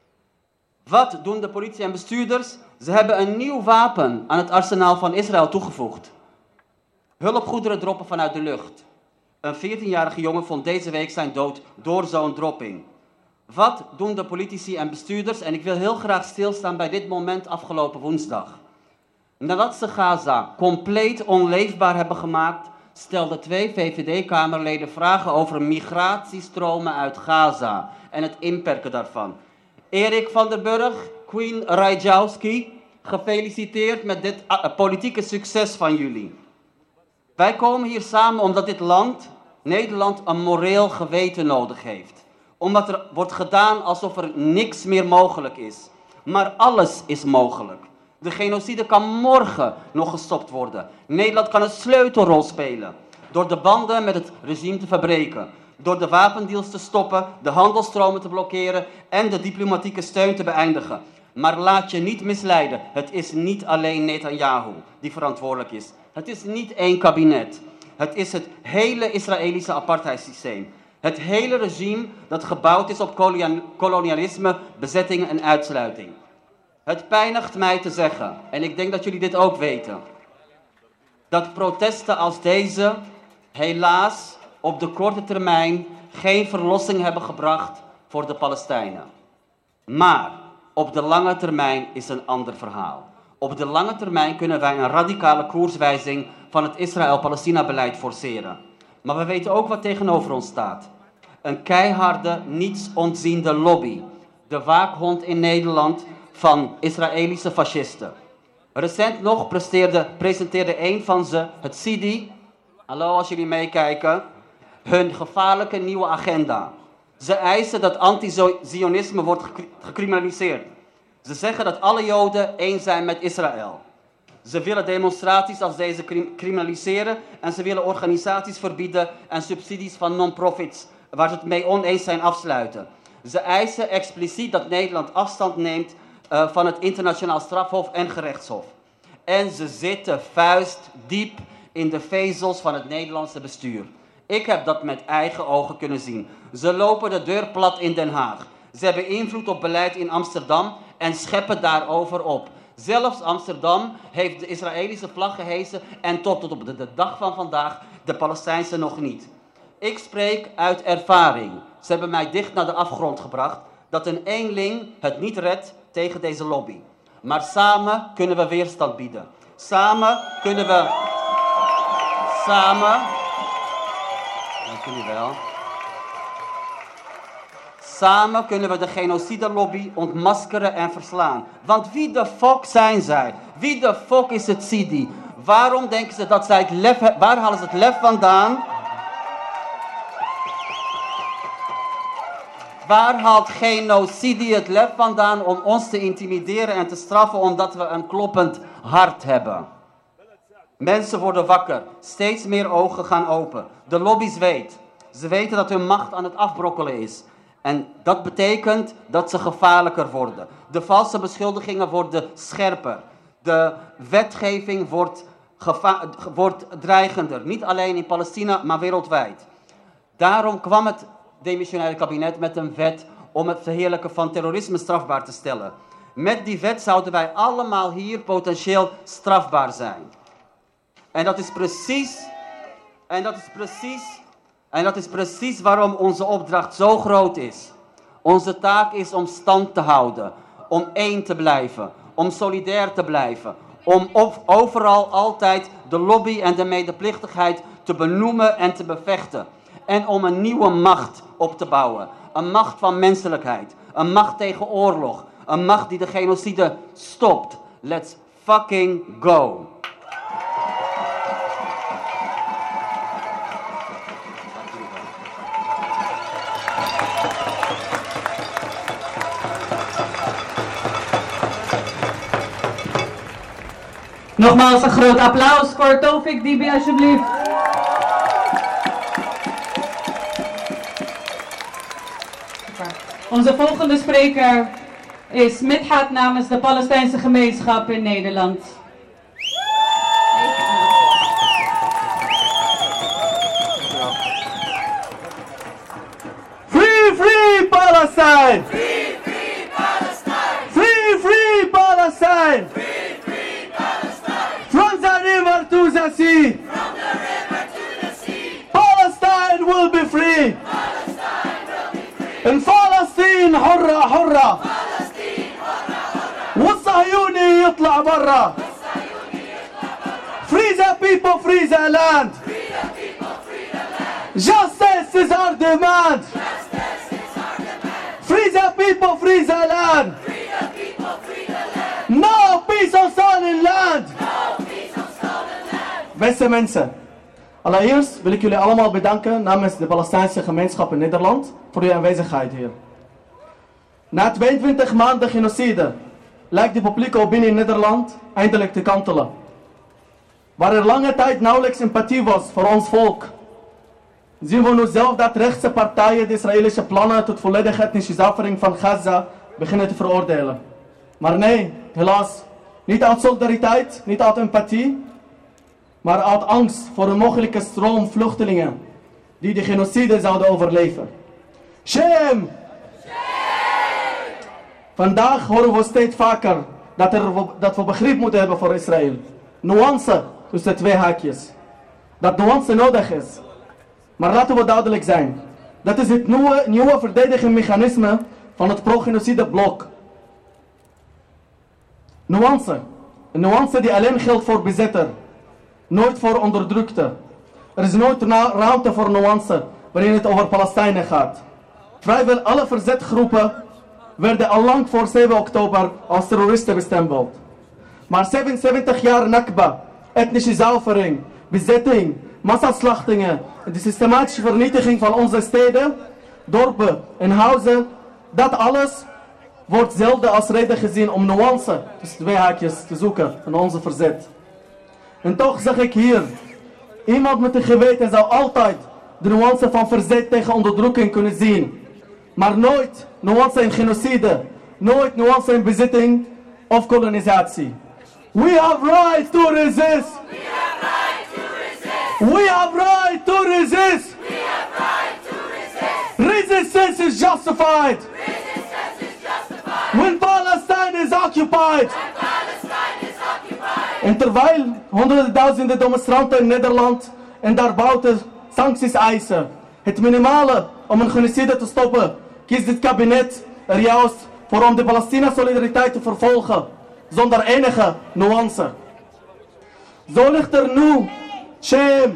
Wat doen de politie en bestuurders? Ze hebben een nieuw wapen aan het arsenaal van Israël toegevoegd. Hulpgoederen droppen vanuit de lucht. Een veertienjarige jongen vond deze week zijn dood door zo'n dropping. Wat doen de politici en bestuurders? En ik wil heel graag stilstaan bij dit moment afgelopen woensdag. Nadat ze Gaza compleet onleefbaar hebben gemaakt, stelden twee V V D-kamerleden vragen over migratiestromen uit Gaza en het inperken daarvan. Erik van der Burg, Queen Rajowski, gefeliciteerd met dit politieke succes van jullie. Wij komen hier samen omdat dit land, Nederland, een moreel geweten nodig heeft. Omdat er wordt gedaan alsof er niks meer mogelijk is. Maar alles is mogelijk. De genocide kan morgen nog gestopt worden. Nederland kan een sleutelrol spelen. Door de banden met het regime te verbreken. Door de wapendeals te stoppen, de handelstromen te blokkeren en de diplomatieke steun te beëindigen. Maar laat je niet misleiden. Het is niet alleen Netanyahu die verantwoordelijk is. Het is niet één kabinet. Het is het hele Israëlische apartheidssysteem. Het hele regime dat gebouwd is op kolonialisme, bezettingen en uitsluiting. Het pijnigt mij te zeggen, en ik denk dat jullie dit ook weten, dat protesten als deze helaas op de korte termijn geen verlossing hebben gebracht voor de Palestijnen. Maar op de lange termijn is een ander verhaal. Op de lange termijn kunnen wij een radicale koerswijzing van het Israël-Palestina-beleid forceren. Maar we weten ook wat tegenover ons staat. Een keiharde, niets ontziende lobby. De waakhond in Nederland van Israëlische fascisten. Recent nog presenteerde een van ze, het Sidi, hallo als jullie meekijken, hun gevaarlijke nieuwe agenda. Ze eisen dat anti-Zionisme wordt gecriminaliseerd. Ze zeggen dat alle Joden één zijn met Israël. Ze willen demonstraties als deze criminaliseren en ze willen organisaties verbieden en subsidies van non-profits waar ze het mee oneens zijn afsluiten. Ze eisen expliciet dat Nederland afstand neemt uh, van het internationaal strafhof en gerechtshof. En ze zitten vuistdiep in de vezels van het Nederlandse bestuur. Ik heb dat met eigen ogen kunnen zien. Ze lopen de deur plat in Den Haag. Ze hebben invloed op beleid in Amsterdam en scheppen daarover op. Zelfs Amsterdam heeft de Israëlische vlag gehesen en tot, tot op de, de dag van vandaag de Palestijnse nog niet. Ik spreek uit ervaring. Ze hebben mij dicht naar de afgrond gebracht dat een eenling het niet redt tegen deze lobby. Maar samen kunnen we weerstand bieden. Samen kunnen we... Samen... Dank jullie wel. Samen kunnen we de genocide-lobby ontmaskeren en verslaan. Want wie de fuck zijn zij? Wie de fuck is het Sidi? Waarom denken ze dat zij het lef hebben? Waar halen ze het lef vandaan? Waar haalt genocide het lef vandaan om ons te intimideren en te straffen omdat we een kloppend hart hebben? Mensen worden wakker. Steeds meer ogen gaan open. De lobby's weten. Ze weten dat hun macht aan het afbrokkelen is. En dat betekent dat ze gevaarlijker worden. De valse beschuldigingen worden scherper. De wetgeving wordt, geva- wordt dreigender. Niet alleen in Palestina, maar wereldwijd. Daarom kwam het demissionaire kabinet met een wet om het verheerlijken van terrorisme strafbaar te stellen. Met die wet zouden wij allemaal hier potentieel strafbaar zijn. En dat is precies, en dat is precies, en dat is precies waarom onze opdracht zo groot is. Onze taak is om stand te houden, om één te blijven, om solidair te blijven, om op, overal altijd de lobby en de medeplichtigheid te benoemen en te bevechten. En om een nieuwe macht op te bouwen. Een macht van menselijkheid, een macht tegen oorlog, Een macht die de genocide stopt. Let's fucking go. Nogmaals een groot applaus voor Tofik Dibi, alsjeblieft. Onze volgende spreker is Midhat namens de Palestijnse gemeenschap in Nederland. Free, free Palestine! Free, free Palestine! Free, free Palestine! Free, free Palestine! From the river to the sea! From the river to the sea! Palestine will be free! Palestine will be free! In فلسطين حرة حرة! فلسطين حرة حرة! والصهيوني يطلع برا! والصهيوني يطلع برا! Free the people, free the land! Free the people, free the land! Justice is our demand! Justice is our demand! Free the people, free the land! Free the people, free the land! No peace on stolen land! No peace on stolen land! Beste mensen, allereerst wil ik jullie allemaal bedanken namens de Palestijnse gemeenschap in Nederland voor uw aanwezigheid hier. Na tweeëntwintig maanden genocide lijkt de publieke opinie in Nederland eindelijk te kantelen. Waar er lange tijd nauwelijks empathie was voor ons volk, zien we nu zelf dat rechtse partijen de Israëlische plannen tot volledige etnische zuivering van Gaza beginnen te veroordelen. Maar nee, helaas, niet uit solidariteit, niet uit empathie, maar uit angst voor een mogelijke stroom vluchtelingen die de genocide zouden overleven. Shame! Vandaag horen we steeds vaker dat, er, dat we begrip moeten hebben voor Israël. Nuance tussen twee haakjes. Dat nuance nodig is. Maar laten we duidelijk zijn. Dat is het nieuwe, nieuwe verdedigingsmechanisme van het pro-genocide blok. Nuance. Een nuance die alleen geldt voor bezetter. Nooit voor onderdrukte. Er is nooit ruimte voor nuance wanneer het over Palestijnen gaat. Vrijwel alle verzetgroepen werden al lang voor zeven oktober als terroristen bestempeld. Maar zevenenzeventig jaar Nakba, etnische zuivering, bezetting, massaslachtingen en de systematische vernietiging van onze steden, dorpen en huizen, dat alles wordt zelden als reden gezien om nuance tussen twee haakjes te zoeken in onze verzet. En toch zeg ik hier, iemand met een geweten zou altijd de nuance van verzet tegen onderdrukking kunnen zien. Maar nooit nuance in genocide, nooit nuance in bezitting of kolonisatie. We have right to resist! We have right to resist! We have right to resist! We have right to resist! Resistance is justified! Resistance is justified! When Palestine is occupied! When Palestine is occupied! En terwijl honderden duizenden demonstranten in Nederland en daarbuiten sancties eisen, het minimale om een genocide te stoppen, kiest dit kabinet er juist voor om de Palestina-solidariteit te vervolgen, zonder enige nuance. Zo ligt er nu, shame.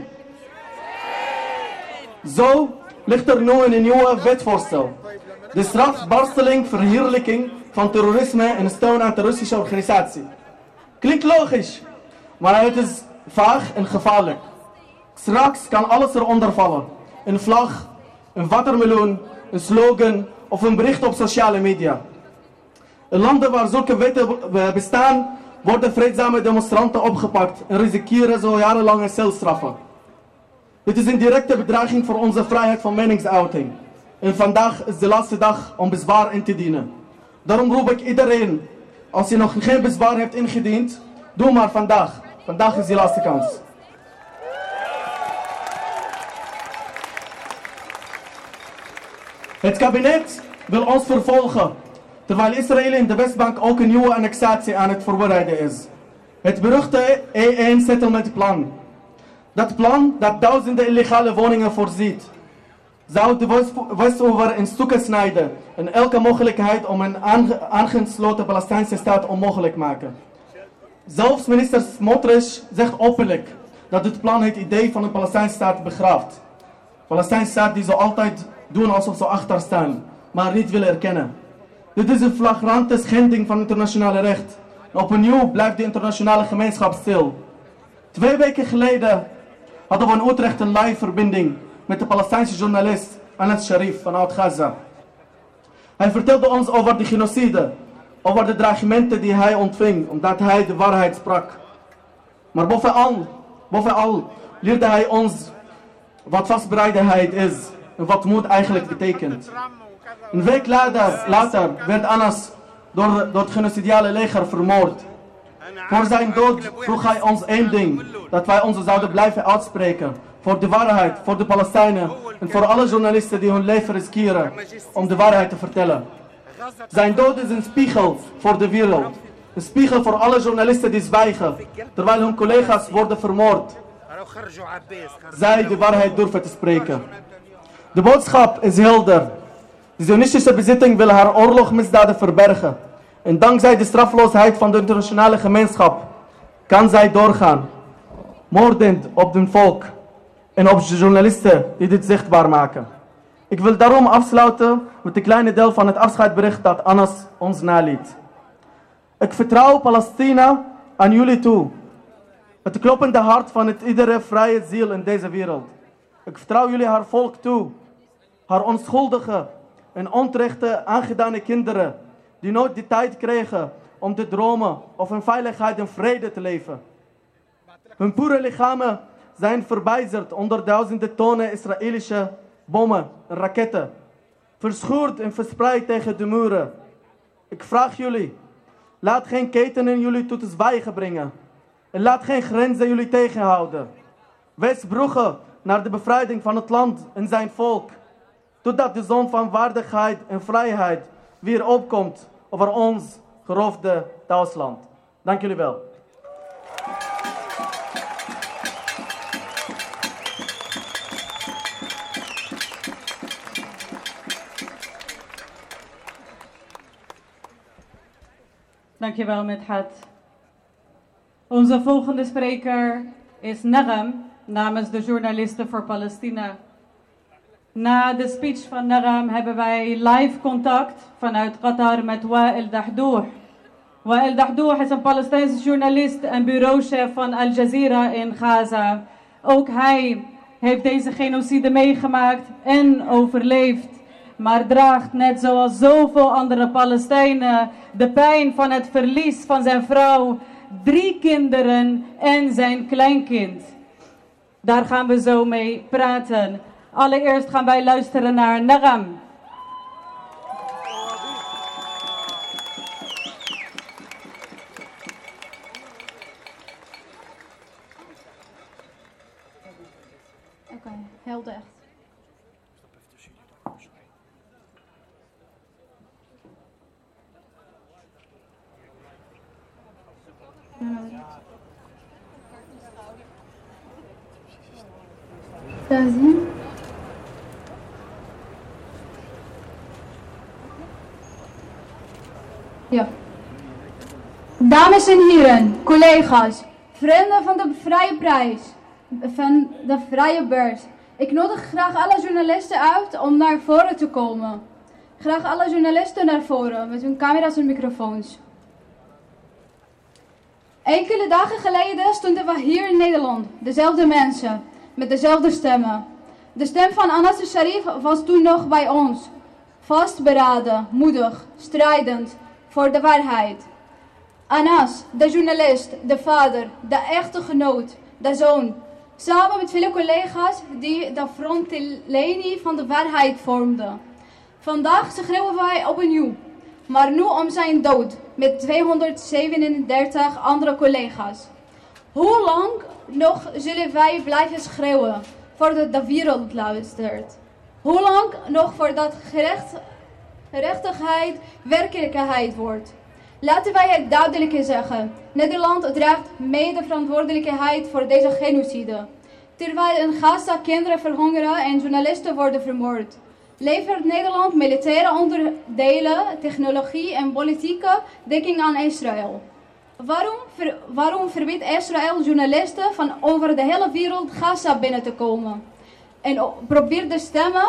Zo ligt er nu een nieuwe wetvoorstel. De strafbarsteling, verheerlijking van terrorisme en steun aan terroristische organisatie. Klinkt logisch, maar het is vaag en gevaarlijk. Straks kan alles eronder vallen. Een vlag, een watermeloen, een slogan of een bericht op sociale media. In landen waar zulke wetten bestaan, worden vreedzame demonstranten opgepakt en riskeren zo jarenlange celstraffen. Dit is een directe bedreiging voor onze vrijheid van meningsuiting. En vandaag is de laatste dag om bezwaar in te dienen. Daarom roep ik iedereen, als je nog geen bezwaar hebt ingediend, doe maar vandaag. Vandaag is die laatste kans. Het kabinet wil ons vervolgen, terwijl Israël in de Westbank ook een nieuwe annexatie aan het voorbereiden is. Het beruchte E één settlement plan. Dat plan dat duizenden illegale woningen voorziet, zou de Westoever in stukken snijden en elke mogelijkheid om een aangesloten Palestijnse staat onmogelijk maken. Zelfs minister Smotrich zegt openlijk dat dit plan het idee van een Palestijnse staat begraaft. Palestijnse staat die zo altijd doen alsof ze achter staan, maar niet willen erkennen. Dit is een flagrante schending van internationale recht. En opnieuw blijft de internationale gemeenschap stil. Twee weken geleden hadden we in Utrecht een live verbinding met de Palestijnse journalist Anas Sharif vanuit Gaza. Hij vertelde ons over de genocide, over de dreigementen die hij ontving, omdat hij de waarheid sprak. Maar bovenal, bovenal leerde hij ons wat vastberadenheid is en wat moed eigenlijk betekent. Een week later, later werd Anas door, door het genocidiale leger vermoord. Voor zijn dood vroeg hij ons één ding, dat wij ons zouden blijven uitspreken. Voor de waarheid, voor de Palestijnen en voor alle journalisten die hun leven riskeren om de waarheid te vertellen. Zijn dood is een spiegel voor de wereld. Een spiegel voor alle journalisten die zwijgen, terwijl hun collega's worden vermoord. Zij de waarheid durven te spreken. De boodschap is helder. De Zionistische bezitting wil haar oorlogsmisdaden verbergen. En dankzij de strafloosheid van de internationale gemeenschap kan zij doorgaan. Moordend op het volk en op de journalisten die dit zichtbaar maken. Ik wil daarom afsluiten met een kleine deel van het afscheidsbericht dat Anas ons naliet. Ik vertrouw Palestina aan jullie toe. Het kloppende hart van het iedere vrije ziel in deze wereld. Ik vertrouw jullie haar volk toe. Haar onschuldige en onterechte aangedane kinderen die nooit de tijd kregen om te dromen of in veiligheid en vrede te leven. Hun pure lichamen zijn verbijzerd onder duizenden tonnen Israëlische bommen en raketten. Verschoord en verspreid tegen de muren. Ik vraag jullie, laat geen ketenen jullie tot zwijgen brengen. En laat geen grenzen jullie tegenhouden. Wees bruggen naar de bevrijding van het land en zijn volk. Totdat de zon van waardigheid en vrijheid weer opkomt over ons geroofde Duitsland. Dank jullie wel. Dankjewel, Midhat. Onze volgende spreker is Nagham, namens de Journalisten voor Palestina. Na de speech van Nagham hebben wij live contact vanuit Qatar met Wael Dahdouh. Wael Dahdouh is een Palestijnse journalist en bureauchef van Al Jazeera in Gaza. Ook hij heeft deze genocide meegemaakt en overleefd. Maar draagt net zoals zoveel andere Palestijnen de pijn van het verlies van zijn vrouw, drie kinderen en zijn kleinkind. Daar gaan we zo mee praten. Allereerst gaan wij luisteren naar Nagham. Oké, okay, heel dicht. Daar zien. Ja. Dames en heren, collega's, vrienden van de Vrije Prijs, van de Vrije Beurs. Ik nodig graag alle journalisten uit om naar voren te komen. Graag alle journalisten naar voren met hun camera's en microfoons. Enkele dagen geleden stonden we hier in Nederland, dezelfde mensen, met dezelfde stemmen. De stem van Anas Sharif was toen nog bij ons. Vastberaden, moedig, strijdend voor de waarheid. Anas, de journalist, de vader, de echtgenoot, de zoon. Samen met vele collega's die de frontlinie van de waarheid vormden. Vandaag schreeuwen wij opnieuw. Maar nu om zijn dood, met tweehonderdzevenendertig andere collega's. Hoe lang nog zullen wij blijven schreeuwen, voordat de wereld luistert? Hoe lang nog voordat gerecht, gerechtigheid werkelijkheid wordt? Laten wij het duidelijk zeggen. Nederland draagt mede verantwoordelijkheid voor deze genocide. Terwijl in Gaza kinderen verhongeren en journalisten worden vermoord. Levert Nederland militaire onderdelen, technologie en politieke dekking aan Israël. Waarom, ver, waarom verbiedt Israël journalisten van over de hele wereld Gaza binnen te komen? En probeert de stemmen